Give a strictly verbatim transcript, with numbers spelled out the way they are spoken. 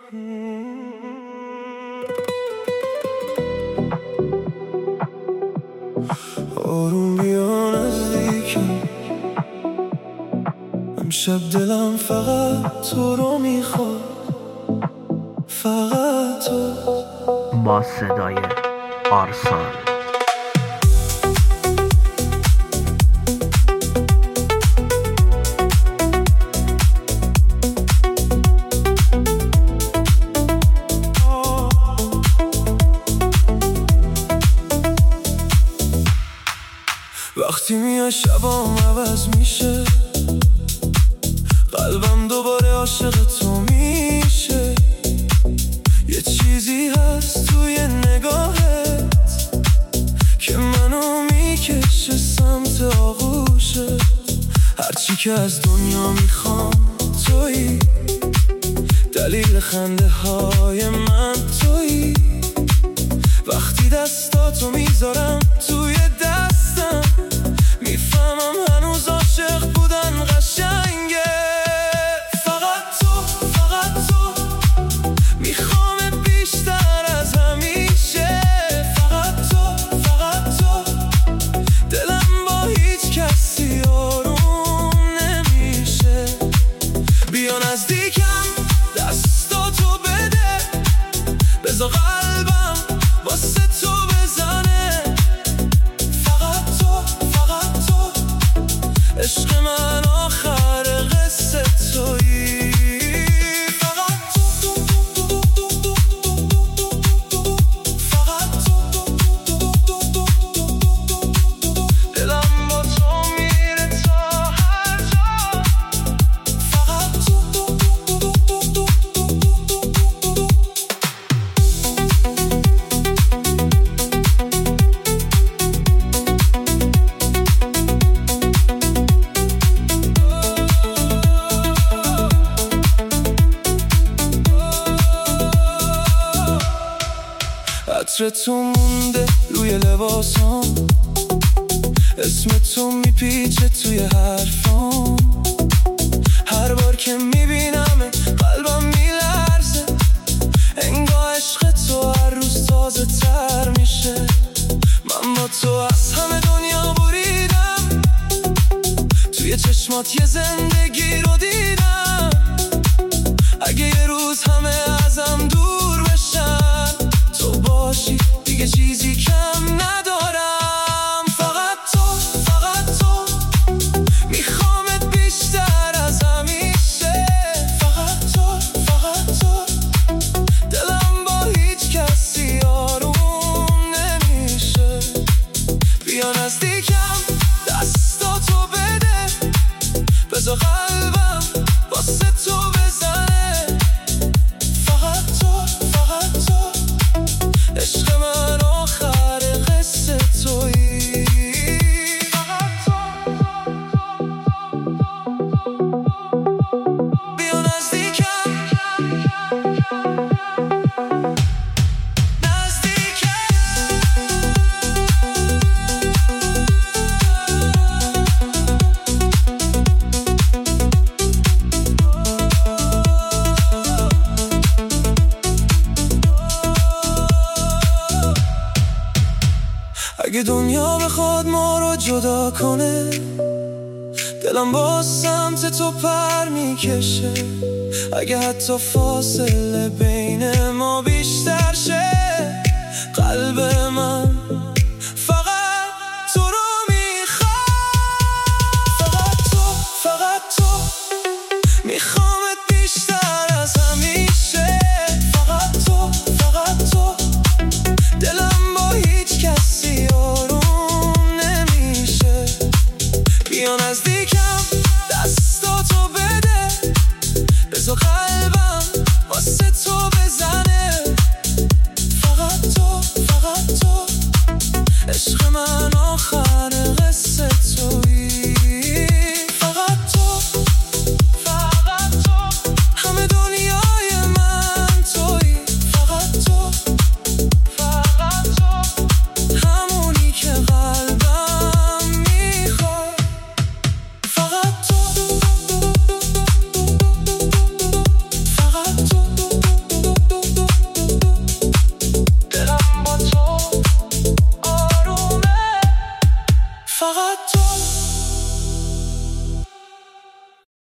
آروم بیا نزدیکم، امشب دلم فقط تو رو میخواد، فقط تو. با صدای آرسان. وقتی میای شبام عوض میشه، قلبم دوباره عاشق تو میشه. یه چیزی هست توی نگاهت که منو میکشه سمت آغوشت. هرچی که از دنیا میخوام تویی، دلیل خنده های من تویی. وقتی دستاتو میذارم توی دستم، میفهمم هنوز عاشق بودن قشنگه. فقط تو، فقط تو، میخوام بیشتر از همیشه. فقط تو، فقط تو، دلم با هیچ کسی آروم نمیشه. بیا نزدیکم، دستاتو بده، بذار قلبم واسه تو بزنه. فقط تو، فقط تو، عشق من آخر قصه تویی. فقط تو، فقط تو، دلم با تو میره تا هر جا. فقط تو. عطر تو مونده روی لباسام، اسم تو میپیچه توی حرفام. هر بار که میبینم قلبم میلرزه، انگار عشق تو هر روز تازه تر میشه. من با تو از همه دنیا بریدم، توی چشمات یه زندگی رو دیدم. اگه یه روز همه ازم دور بشن، تو باشی دیگه چیزی کم ندارم. فقط تو، فقط تو، میخوامت بیشتر از همیشه. فقط تو، فقط تو، دلم با هیچ کسی آروم نمیشه. بیا نزدیکم، دستاتو بده، بذار قلبم واسه تو بزنه. فقط تو، فقط تو، عشق من آخر قصه تویی. فقط تو، بیا نزدیکم، نزدیکم. اگه دنیا بخواد ما رو جدا کنه، دلم با سمت تو پر میکشه. اگه حتی فاصله بین ما بیشتر